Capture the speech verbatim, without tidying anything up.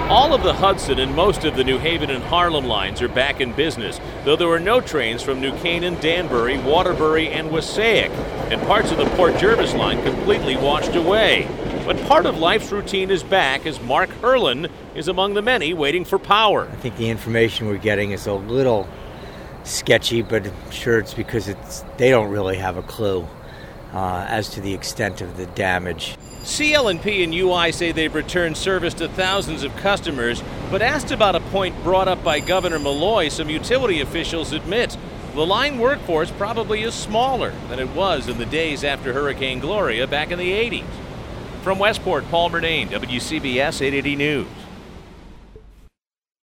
All of the Hudson and most of the New Haven and Harlem lines are back in business, though there were no trains from New Canaan, Danbury, Waterbury, and Wassaic, and parts of the Port Jervis line completely washed away. But part of life's routine is back as Mark Herlin is among the many waiting for power. I think the information we're getting is a little sketchy, but I'm sure it's because it's they don't really have a clue uh, as to the extent of the damage. C L N P and U I say they've returned service to thousands of customers, but asked about a point brought up by Governor Malloy, some utility officials admit the line workforce probably is smaller than it was in the days after Hurricane Gloria back in the eighties. From Westport, Paul Murnane, W C B S eight eighty News.